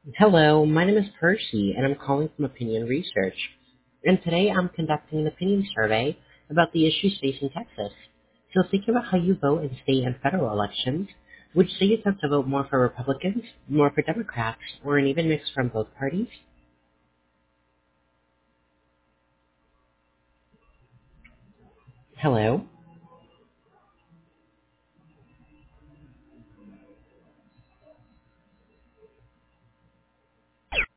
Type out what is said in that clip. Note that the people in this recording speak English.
Hello, my name is Percy, and I'm calling from Opinion Research. And today I'm conducting an opinion survey about the issues facing Texas. So thinking about how you vote in state and federal elections, would you say you tend to vote more for Republicans, more for Democrats, or an even mix from both parties? Hello?